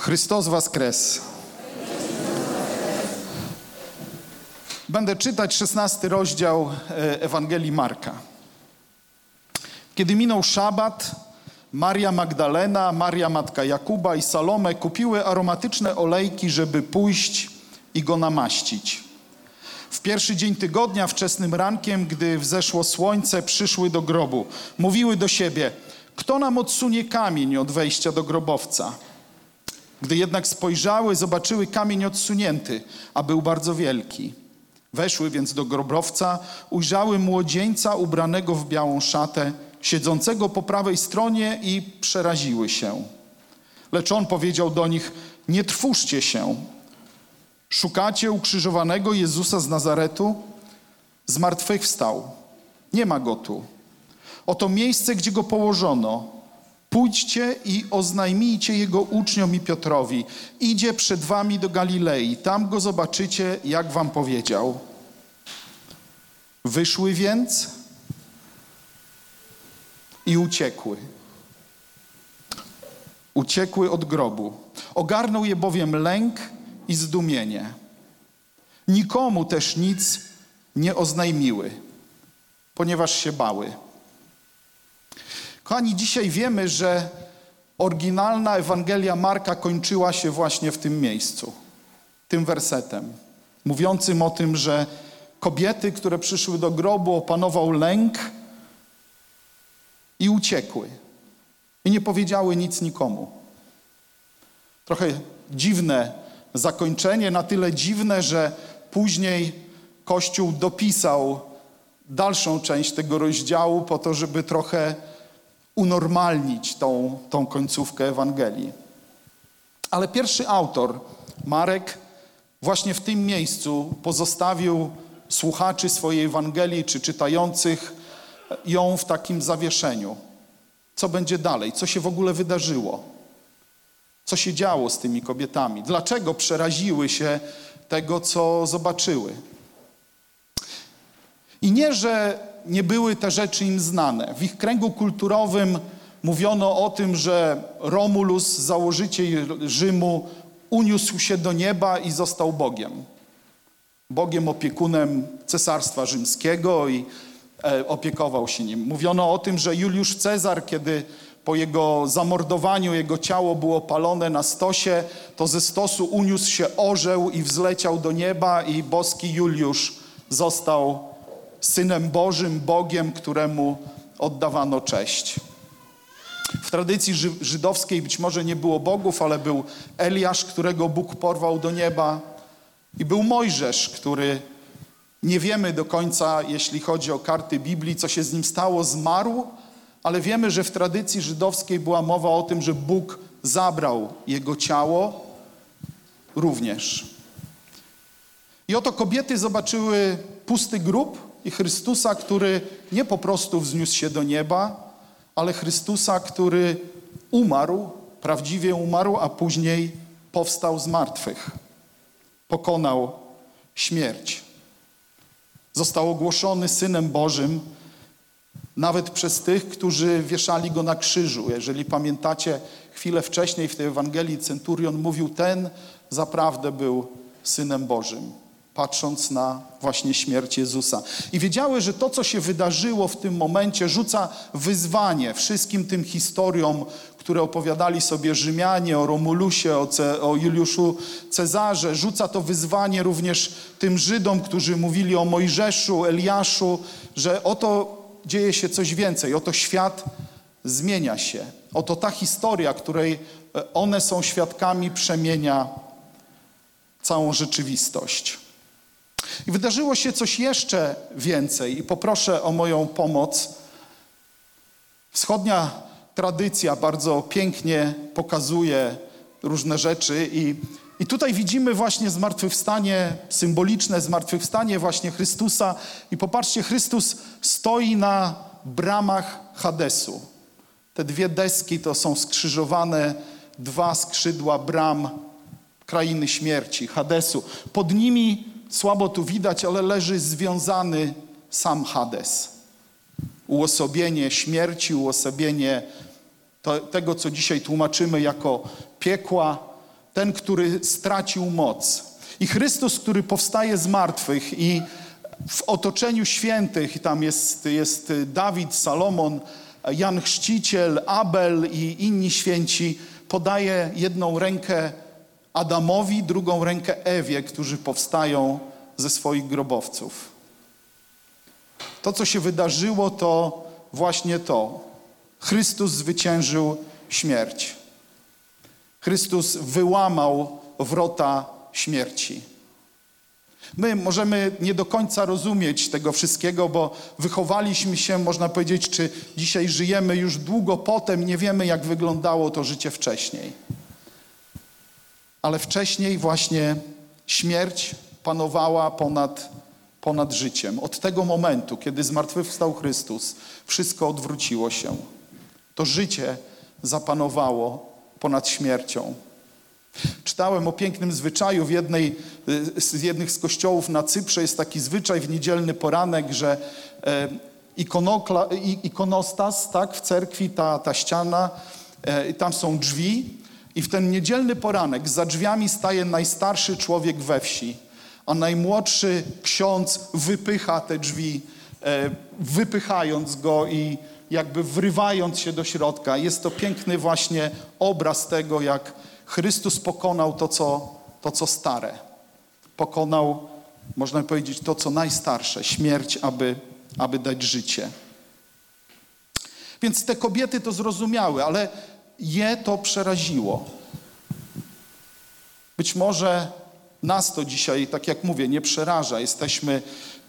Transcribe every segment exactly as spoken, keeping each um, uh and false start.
Chrystus Woskres. Będę czytać szesnasty rozdział Ewangelii Marka. Kiedy minął szabat, Maria Magdalena, Maria matka Jakuba i Salome kupiły aromatyczne olejki, żeby pójść i go namaścić. W pierwszy dzień tygodnia, wczesnym rankiem, gdy wzeszło słońce, przyszły do grobu. Mówiły do siebie: kto nam odsunie kamień od wejścia do grobowca? Gdy jednak spojrzały, zobaczyły kamień odsunięty, a był bardzo wielki. Weszły więc do grobowca, ujrzały młodzieńca ubranego w białą szatę, siedzącego po prawej stronie i przeraziły się. Lecz on powiedział do nich: nie trwóżcie się. Szukacie ukrzyżowanego Jezusa z Nazaretu? Zmartwychwstał. Nie ma go tu. Oto miejsce, gdzie go położono. Pójdźcie i oznajmijcie jego uczniom i Piotrowi. Idzie przed wami do Galilei. Tam go zobaczycie, jak wam powiedział. Wyszły więc i uciekły. Uciekły od grobu. Ogarnął je bowiem lęk i zdumienie. Nikomu też nic nie oznajmiły, ponieważ się bały. Kochani, dzisiaj wiemy, że oryginalna Ewangelia Marka kończyła się właśnie w tym miejscu, tym wersetem, mówiącym o tym, że kobiety, które przyszły do grobu, opanował lęk i uciekły. I nie powiedziały nic nikomu. Trochę dziwne zakończenie, na tyle dziwne, że później Kościół dopisał dalszą część tego rozdziału po to, żeby trochę unormalnić tą, tą końcówkę Ewangelii. Ale pierwszy autor, Marek, właśnie w tym miejscu pozostawił słuchaczy swojej Ewangelii, czy czytających ją w takim zawieszeniu. Co będzie dalej? Co się w ogóle wydarzyło? Co się działo z tymi kobietami? Dlaczego przeraziły się tego, co zobaczyły? I nie, że nie były te rzeczy im znane. W ich kręgu kulturowym mówiono o tym, że Romulus, założyciel Rzymu, uniósł się do nieba i został Bogiem. Bogiem opiekunem Cesarstwa Rzymskiego i e, opiekował się nim. Mówiono o tym, że Juliusz Cezar, kiedy po jego zamordowaniu jego ciało było palone na stosie, to ze stosu uniósł się orzeł i wzleciał do nieba i boski Juliusz został Synem Bożym, Bogiem, któremu oddawano cześć. W tradycji ży- żydowskiej być może nie było bogów, ale był Eliasz, którego Bóg porwał do nieba, i był Mojżesz, który nie wiemy do końca, jeśli chodzi o karty Biblii, co się z nim stało, zmarł, ale wiemy, że w tradycji żydowskiej była mowa o tym, że Bóg zabrał jego ciało również. I oto kobiety zobaczyły pusty grób i Chrystusa, który nie po prostu wzniósł się do nieba, ale Chrystusa, który umarł, prawdziwie umarł, a później powstał z martwych. Pokonał śmierć. Został ogłoszony Synem Bożym nawet przez tych, którzy wieszali go na krzyżu. Jeżeli pamiętacie, chwilę wcześniej w tej Ewangelii centurion mówił: ten zaprawdę był Synem Bożym, patrząc na właśnie śmierć Jezusa. I wiedziały, że to, co się wydarzyło w tym momencie, rzuca wyzwanie wszystkim tym historiom, które opowiadali sobie Rzymianie o Romulusie, o, Ce- o Juliuszu Cezarze. Rzuca to wyzwanie również tym Żydom, którzy mówili o Mojżeszu, Eliaszu, że oto dzieje się coś więcej, oto świat zmienia się. Oto ta historia, której one są świadkami, przemienia całą rzeczywistość. I wydarzyło się coś jeszcze więcej i poproszę o moją pomoc. Wschodnia tradycja bardzo pięknie pokazuje różne rzeczy i, i tutaj widzimy właśnie zmartwychwstanie, symboliczne zmartwychwstanie właśnie Chrystusa. I popatrzcie, Chrystus stoi na bramach Hadesu. Te dwie deski to są skrzyżowane dwa skrzydła bram krainy śmierci, Hadesu. Pod nimi słabo tu widać, ale leży związany sam Hades. Uosobienie śmierci, uosobienie to, tego, co dzisiaj tłumaczymy jako piekła, ten, który stracił moc. I Chrystus, który powstaje z martwych i w otoczeniu świętych, tam jest, jest Dawid, Salomon, Jan Chrzciciel, Abel i inni święci, podaje jedną rękę Adamowi, drugą rękę Ewie, którzy powstają ze swoich grobowców. To, co się wydarzyło, to właśnie to. Chrystus zwyciężył śmierć. Chrystus wyłamał wrota śmierci. My możemy nie do końca rozumieć tego wszystkiego, bo wychowaliśmy się, można powiedzieć, czy dzisiaj żyjemy już długo potem, nie wiemy, jak wyglądało to życie wcześniej. Ale wcześniej właśnie śmierć panowała ponad, ponad życiem. Od tego momentu, kiedy zmartwychwstał Chrystus, wszystko odwróciło się. To życie zapanowało ponad śmiercią. Czytałem o pięknym zwyczaju w jednej z jednych z kościołów na Cyprze. Jest taki zwyczaj w niedzielny poranek, że e, ikonokla, i, ikonostas, tak, w cerkwi, ta, ta ściana, e, tam są drzwi i w ten niedzielny poranek za drzwiami staje najstarszy człowiek we wsi, a najmłodszy ksiądz wypycha te drzwi, e, wypychając go i jakby wrywając się do środka. Jest to piękny właśnie obraz tego, jak Chrystus pokonał to, co, to, co stare. Pokonał, można powiedzieć, to, co najstarsze, śmierć, aby, aby dać życie. Więc te kobiety to zrozumiały, ale je to przeraziło. Być może nas to dzisiaj, tak jak mówię, nie przeraża. Jesteśmy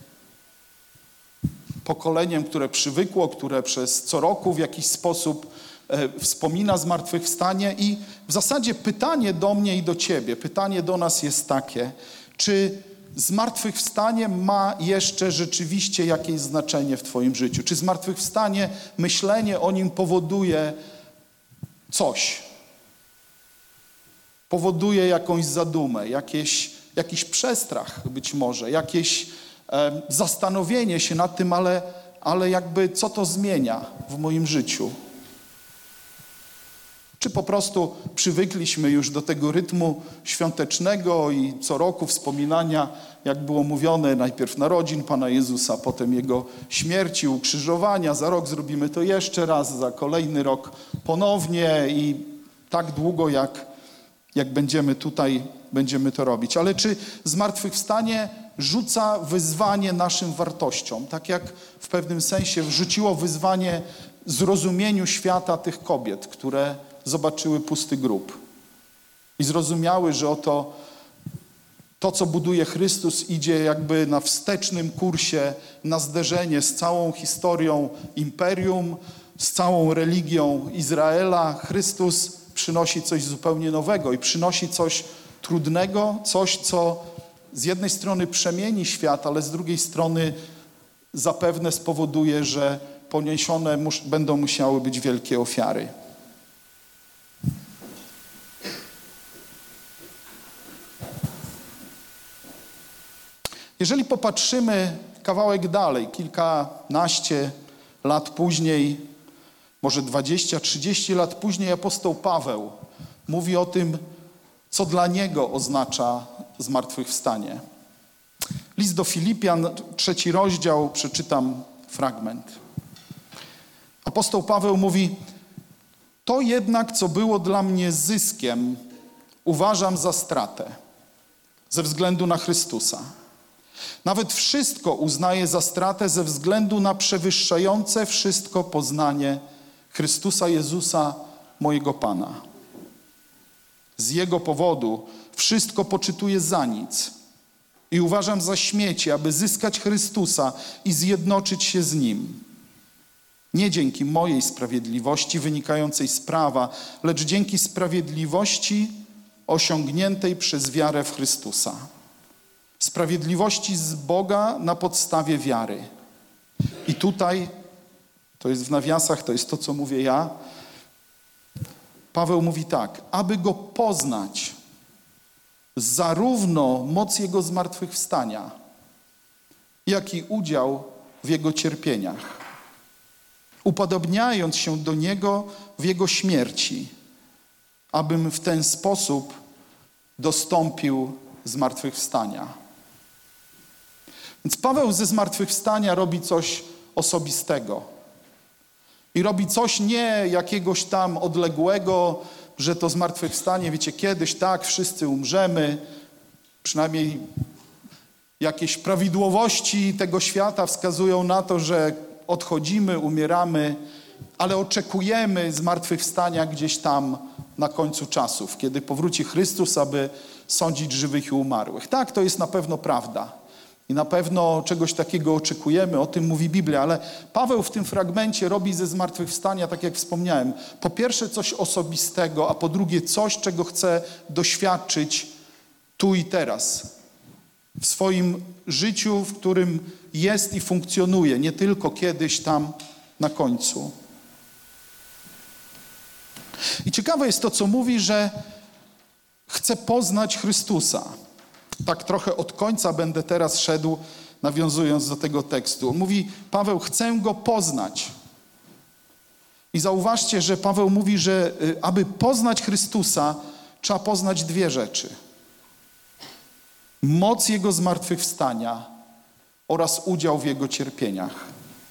pokoleniem, które przywykło, które przez co roku w jakiś sposób e, wspomina zmartwychwstanie i w zasadzie pytanie do mnie i do ciebie, pytanie do nas jest takie, czy zmartwychwstanie ma jeszcze rzeczywiście jakieś znaczenie w twoim życiu? Czy zmartwychwstanie, myślenie o nim powoduje coś? Powoduje jakąś zadumę, jakieś, jakiś przestrach być może, jakieś e, zastanowienie się nad tym, ale, ale jakby co to zmienia w moim życiu? Czy po prostu przywykliśmy już do tego rytmu świątecznego i co roku wspominania, jak było mówione, najpierw narodzin Pana Jezusa, potem Jego śmierci, ukrzyżowania, za rok zrobimy to jeszcze raz, za kolejny rok ponownie i tak długo, jak, jak będziemy tutaj, będziemy to robić. Ale czy zmartwychwstanie rzuca wyzwanie naszym wartościom, tak jak w pewnym sensie wrzuciło wyzwanie zrozumieniu świata tych kobiet, które zobaczyły pusty grób i zrozumiały, że oto to, co buduje Chrystus, idzie jakby na wstecznym kursie, na zderzenie z całą historią imperium, z całą religią Izraela. Chrystus przynosi coś zupełnie nowego i przynosi coś trudnego, coś, co z jednej strony przemieni świat, ale z drugiej strony zapewne spowoduje, że poniesione mus- będą musiały być wielkie ofiary. Jeżeli popatrzymy kawałek dalej, kilkanaście lat później, może dwadzieścia, trzydzieści lat później, apostoł Paweł mówi o tym, co dla niego oznacza zmartwychwstanie. List do Filipian, trzeci rozdział, przeczytam fragment. Apostoł Paweł mówi: to jednak, co było dla mnie zyskiem, uważam za stratę ze względu na Chrystusa. Nawet wszystko uznaję za stratę ze względu na przewyższające wszystko poznanie Chrystusa Jezusa, mojego Pana. Z Jego powodu wszystko poczytuję za nic i uważam za śmiecie, aby zyskać Chrystusa i zjednoczyć się z Nim. Nie dzięki mojej sprawiedliwości wynikającej z prawa, lecz dzięki sprawiedliwości osiągniętej przez wiarę w Chrystusa. Sprawiedliwości z Boga na podstawie wiary. I tutaj, to jest w nawiasach, to jest to, co mówię ja, Paweł mówi tak: aby Go poznać, zarówno moc Jego zmartwychwstania, jak i udział w Jego cierpieniach, upodobniając się do Niego w Jego śmierci, abym w ten sposób dostąpił zmartwychwstania. Więc Paweł ze zmartwychwstania robi coś osobistego. I robi coś nie jakiegoś tam odległego, że to zmartwychwstanie, wiecie, kiedyś tak, wszyscy umrzemy, przynajmniej jakieś prawidłowości tego świata wskazują na to, że odchodzimy, umieramy, ale oczekujemy zmartwychwstania gdzieś tam na końcu czasów, kiedy powróci Chrystus, aby sądzić żywych i umarłych. Tak, to jest na pewno prawda. I na pewno czegoś takiego oczekujemy, o tym mówi Biblia, ale Paweł w tym fragmencie robi ze zmartwychwstania, tak jak wspomniałem, po pierwsze coś osobistego, a po drugie coś, czego chce doświadczyć tu i teraz. W swoim życiu, w którym jest i funkcjonuje, nie tylko kiedyś tam na końcu. I ciekawe jest to, co mówi, że chce poznać Chrystusa. Tak trochę od końca będę teraz szedł, nawiązując do tego tekstu. On mówi, Paweł, chcę Go poznać. I zauważcie, że Paweł mówi, że aby poznać Chrystusa, trzeba poznać dwie rzeczy. Moc Jego zmartwychwstania oraz udział w Jego cierpieniach.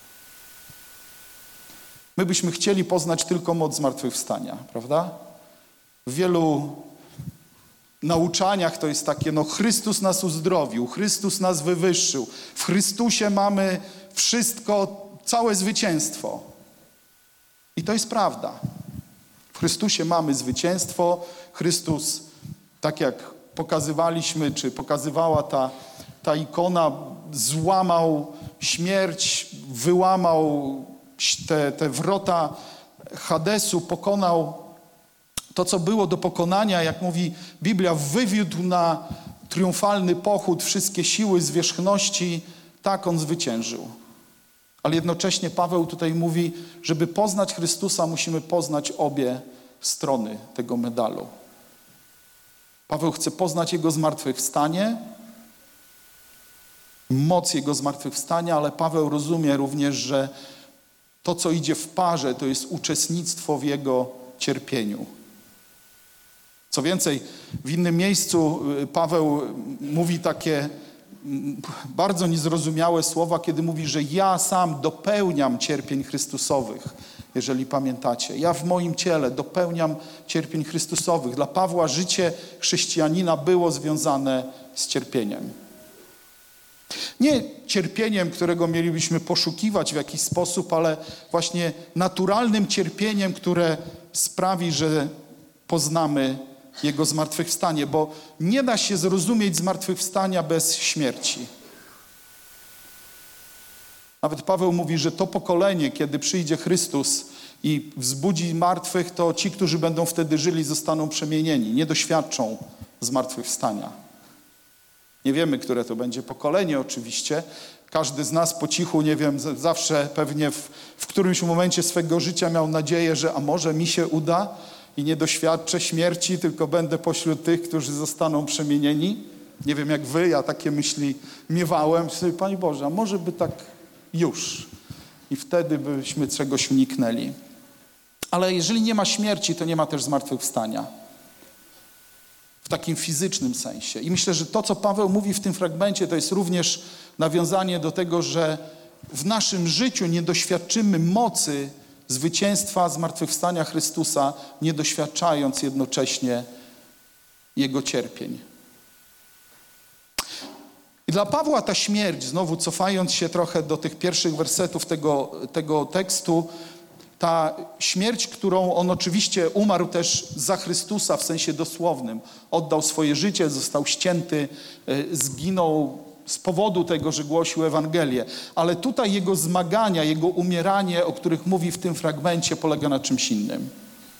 My byśmy chcieli poznać tylko moc zmartwychwstania, prawda? W wielu nauczaniach to jest takie, no Chrystus nas uzdrowił, Chrystus nas wywyższył, w Chrystusie mamy wszystko, całe zwycięstwo. I to jest prawda. W Chrystusie mamy zwycięstwo. Chrystus, tak jak pokazywaliśmy, czy pokazywała ta, ta ikona, złamał śmierć, wyłamał te, te wrota Hadesu, pokonał to, co było do pokonania, jak mówi Biblia, wywiódł na triumfalny pochód wszystkie siły zwierzchności, tak on zwyciężył. Ale jednocześnie Paweł tutaj mówi, żeby poznać Chrystusa, musimy poznać obie strony tego medalu. Paweł chce poznać Jego zmartwychwstanie, moc Jego zmartwychwstania, ale Paweł rozumie również, że to, co idzie w parze, to jest uczestnictwo w Jego cierpieniu. Co więcej, w innym miejscu Paweł mówi takie bardzo niezrozumiałe słowa, kiedy mówi, że ja sam dopełniam cierpień Chrystusowych, jeżeli pamiętacie. Ja w moim ciele dopełniam cierpień Chrystusowych. Dla Pawła życie chrześcijanina było związane z cierpieniem. Nie cierpieniem, którego mielibyśmy poszukiwać w jakiś sposób, ale właśnie naturalnym cierpieniem, które sprawi, że poznamy Jego zmartwychwstanie, bo nie da się zrozumieć zmartwychwstania bez śmierci. Nawet Paweł mówi, że to pokolenie, kiedy przyjdzie Chrystus i wzbudzi martwych, to ci, którzy będą wtedy żyli, zostaną przemienieni, nie doświadczą zmartwychwstania. Nie wiemy, które to będzie pokolenie oczywiście. Każdy z nas po cichu, nie wiem, zawsze pewnie w, w którymś momencie swego życia miał nadzieję, że a może mi się uda i nie doświadczę śmierci, tylko będę pośród tych, którzy zostaną przemienieni. Nie wiem jak wy, ja takie myśli miewałem. Sobie, Panie Boże, a może by tak już. I wtedy byśmy czegoś uniknęli. Ale jeżeli nie ma śmierci, to nie ma też zmartwychwstania. W takim fizycznym sensie. I myślę, że to, co Paweł mówi w tym fragmencie, to jest również nawiązanie do tego, że w naszym życiu nie doświadczymy mocy zwycięstwa zmartwychwstania Chrystusa, nie doświadczając jednocześnie Jego cierpień. I dla Pawła ta śmierć, znowu cofając się trochę do tych pierwszych wersetów tego, tego tekstu, ta śmierć, którą on oczywiście umarł też za Chrystusa w sensie dosłownym. Oddał swoje życie, został ścięty, zginął z powodu tego, że głosił Ewangelię. Ale tutaj jego zmagania, jego umieranie, o których mówi w tym fragmencie, polega na czymś innym.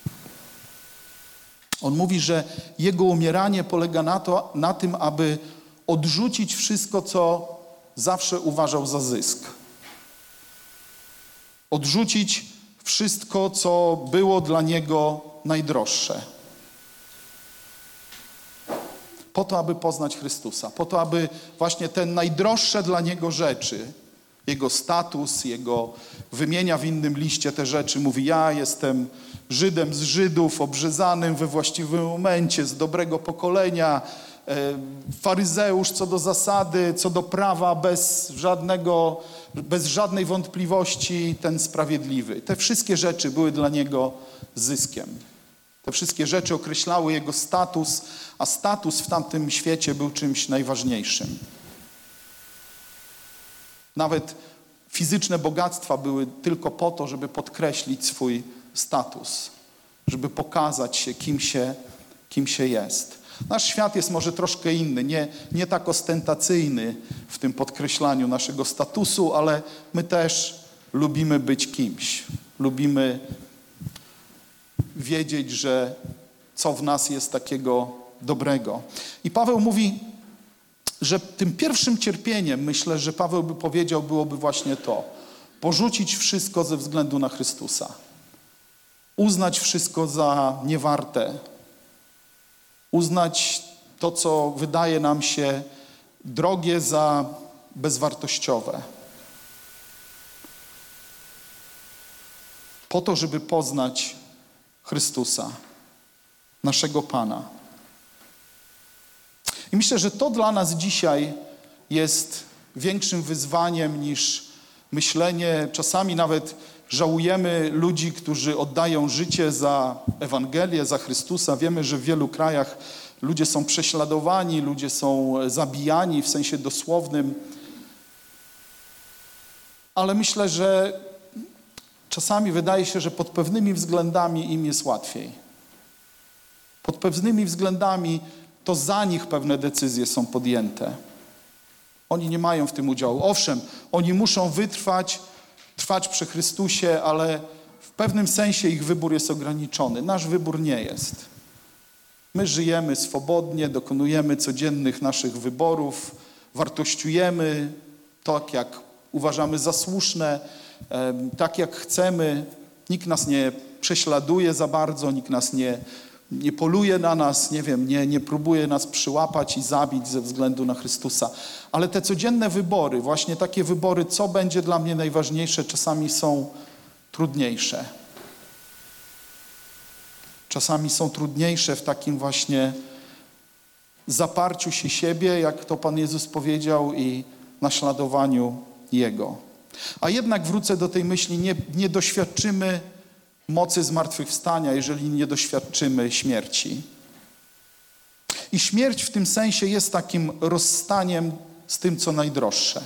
On mówi, że jego umieranie polega na, to, na tym, aby odrzucić wszystko, co zawsze uważał za zysk. Odrzucić wszystko, co było dla niego najdroższe. Po to, aby poznać Chrystusa. Po to, aby właśnie te najdroższe dla niego rzeczy jego status, jego wymienia w innym liście te rzeczy. Mówi, ja jestem Żydem z Żydów, obrzezanym we właściwym momencie, z dobrego pokolenia, faryzeusz co do zasady, co do prawa, bez żadnego, bez żadnej wątpliwości ten sprawiedliwy. Te wszystkie rzeczy były dla niego zyskiem. Te wszystkie rzeczy określały jego status, a status w tamtym świecie był czymś najważniejszym. Nawet fizyczne bogactwa były tylko po to, żeby podkreślić swój status, żeby pokazać się, kim się, kim się jest. Nasz świat jest może troszkę inny, nie, nie tak ostentacyjny w tym podkreślaniu naszego statusu, ale my też lubimy być kimś. Lubimy wiedzieć, że co w nas jest takiego dobrego. I Paweł mówi, że tym pierwszym cierpieniem, myślę, że Paweł by powiedział, byłoby właśnie to. Porzucić wszystko ze względu na Chrystusa. Uznać wszystko za niewarte. Uznać to, co wydaje nam się drogie, za bezwartościowe. Po to, żeby poznać Chrystusa, naszego Pana. I myślę, że to dla nas dzisiaj jest większym wyzwaniem niż myślenie. Czasami nawet żałujemy ludzi, którzy oddają życie za Ewangelię, za Chrystusa. Wiemy, że w wielu krajach ludzie są prześladowani, ludzie są zabijani w sensie dosłownym. Ale myślę, że czasami wydaje się, że pod pewnymi względami im jest łatwiej. Pod pewnymi względami to za nich pewne decyzje są podjęte. Oni nie mają w tym udziału. Owszem, oni muszą wytrwać, trwać przy Chrystusie, ale w pewnym sensie ich wybór jest ograniczony. Nasz wybór nie jest. My żyjemy swobodnie, dokonujemy codziennych naszych wyborów, wartościujemy tak, jak uważamy za słuszne, tak jak chcemy. Nikt nas nie prześladuje za bardzo, nikt nas nie, nie poluje na nas, nie wiem, nie, nie próbuje nas przyłapać i zabić ze względu na Chrystusa. Ale te codzienne wybory, właśnie takie wybory, co będzie dla mnie najważniejsze, czasami są trudniejsze. Czasami są trudniejsze w takim właśnie zaparciu się siebie, jak to Pan Jezus powiedział, i naśladowaniu Jego. A jednak wrócę do tej myśli, nie, nie doświadczymy mocy zmartwychwstania, jeżeli nie doświadczymy śmierci. I śmierć w tym sensie jest takim rozstaniem z tym, co najdroższe.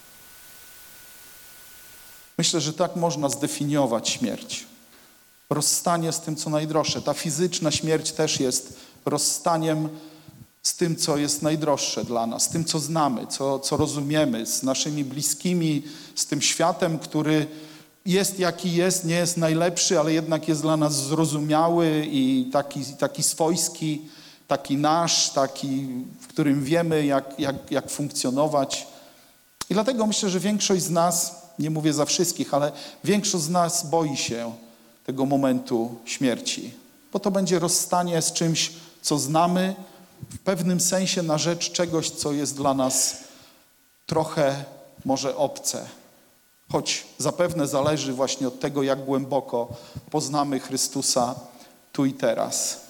Myślę, że tak można zdefiniować śmierć. Rozstanie z tym, co najdroższe. Ta fizyczna śmierć też jest rozstaniem z tym, co jest najdroższe dla nas, z tym, co znamy, co, co rozumiemy, z naszymi bliskimi, z tym światem, który jest jaki jest, nie jest najlepszy, ale jednak jest dla nas zrozumiały i taki, taki swojski, taki nasz, taki, w którym wiemy, jak, jak, jak funkcjonować. I dlatego myślę, że większość z nas, nie mówię za wszystkich, ale większość z nas boi się tego momentu śmierci, bo to będzie rozstanie z czymś, co znamy, w pewnym sensie na rzecz czegoś, co jest dla nas trochę może obce. Choć zapewne zależy właśnie od tego, jak głęboko poznamy Chrystusa tu i teraz.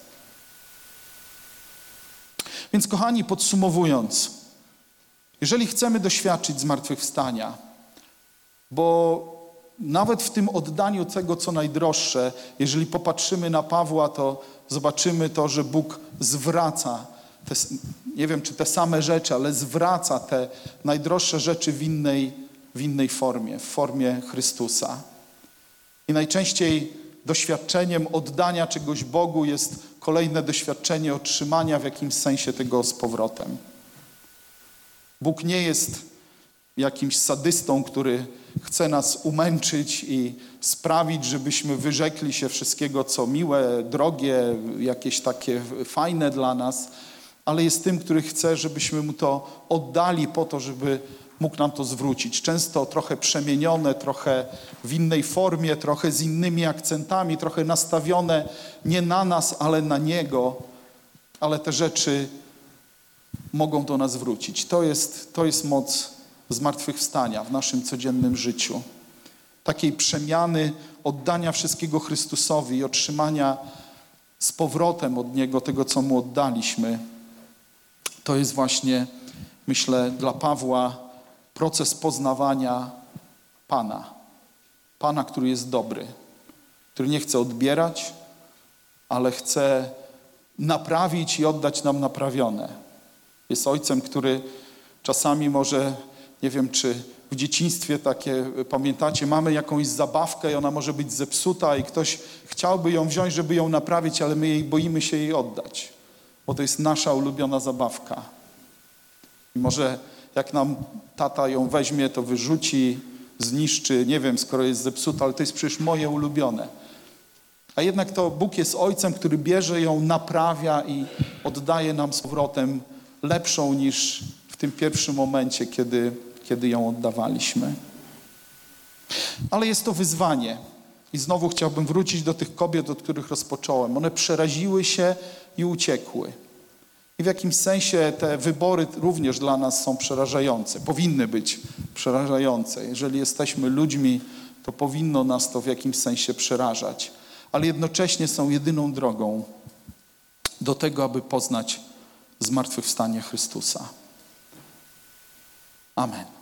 Więc kochani, podsumowując, jeżeli chcemy doświadczyć zmartwychwstania, bo nawet w tym oddaniu tego, co najdroższe, jeżeli popatrzymy na Pawła, to zobaczymy to, że Bóg zwraca, te, nie wiem czy te same rzeczy, ale zwraca te najdroższe rzeczy w innej, w innej formie, w formie Chrystusa. I najczęściej doświadczeniem oddania czegoś Bogu jest kolejne doświadczenie otrzymania w jakimś sensie tego z powrotem. Bóg nie jest jakimś sadystą, który chce nas umęczyć i sprawić, żebyśmy wyrzekli się wszystkiego, co miłe, drogie, jakieś takie fajne dla nas, ale jest tym, który chce, żebyśmy Mu to oddali po to, żeby mógł nam to zwrócić. Często trochę przemienione, trochę w innej formie, trochę z innymi akcentami, trochę nastawione nie na nas, ale na Niego, ale te rzeczy mogą do nas wrócić. To jest, to jest moc zmartwychwstania w naszym codziennym życiu. Takiej przemiany, oddania wszystkiego Chrystusowi i otrzymania z powrotem od Niego tego, co Mu oddaliśmy. To jest właśnie, myślę, dla Pawła proces poznawania Pana. Pana, który jest dobry, który nie chce odbierać, ale chce naprawić i oddać nam naprawione. Jest Ojcem, który czasami może, nie wiem, czy w dzieciństwie takie, pamiętacie, mamy jakąś zabawkę i ona może być zepsuta i ktoś chciałby ją wziąć, żeby ją naprawić, ale my jej boimy się jej oddać, bo to jest nasza ulubiona zabawka. I może jak nam tata ją weźmie, to wyrzuci, zniszczy, nie wiem, skoro jest zepsuta, ale to jest przecież moje ulubione. A jednak to Bóg jest Ojcem, który bierze ją, naprawia i oddaje nam z powrotem lepszą niż w tym pierwszym momencie, kiedy, kiedy ją oddawaliśmy. Ale jest to wyzwanie. I znowu chciałbym wrócić do tych kobiet, od których rozpocząłem. One przeraziły się i uciekły. I w jakimś sensie te wybory również dla nas są przerażające. Powinny być przerażające. Jeżeli jesteśmy ludźmi, to powinno nas to w jakimś sensie przerażać. Ale jednocześnie są jedyną drogą do tego, aby poznać zmartwychwstanie Chrystusa. Amen.